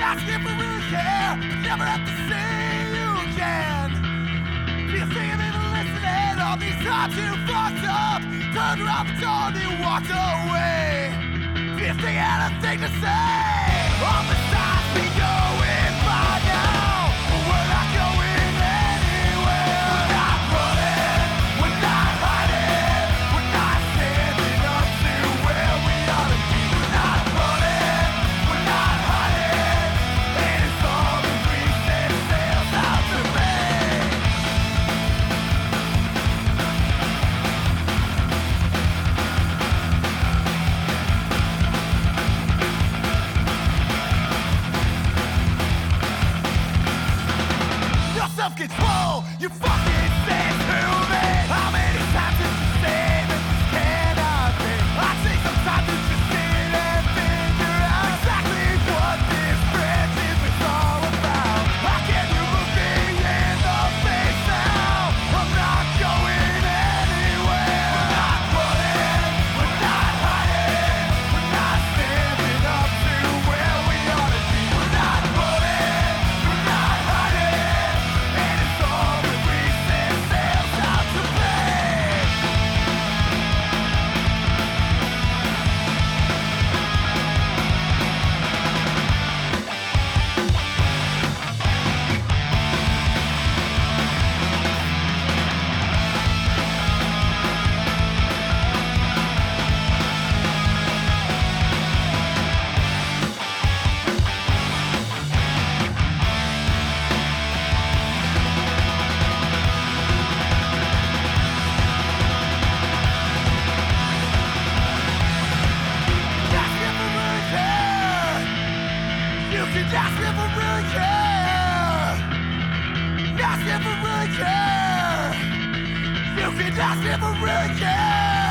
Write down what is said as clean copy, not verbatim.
Ask if I really care, but never have to see you again. Do you think I'm even listening? All these times you fucked up, turned around the door and you walked away. Do you think I had a thing to say? All the signs we going by now, but we're not going anywhere. We're not running, we're not hiding, we're not standing up to where we ought to be. We're not running, we're not hiding, and it's all the reason sails out to me. Your self-control, you fucking said to me. How many times did you say that this cannot be? I take some time to just sit and figure out exactly what this friendship is all about. How can you look me in the face now? I'm not going anywhere. We're not running, we're not hiding, we're not standing up to where we ought to be. We're not running, we're not hiding, and it's all the reason sails out to play. Ask if I really care. You can ask if I really care. Ask if I really care. You can ask if I really care.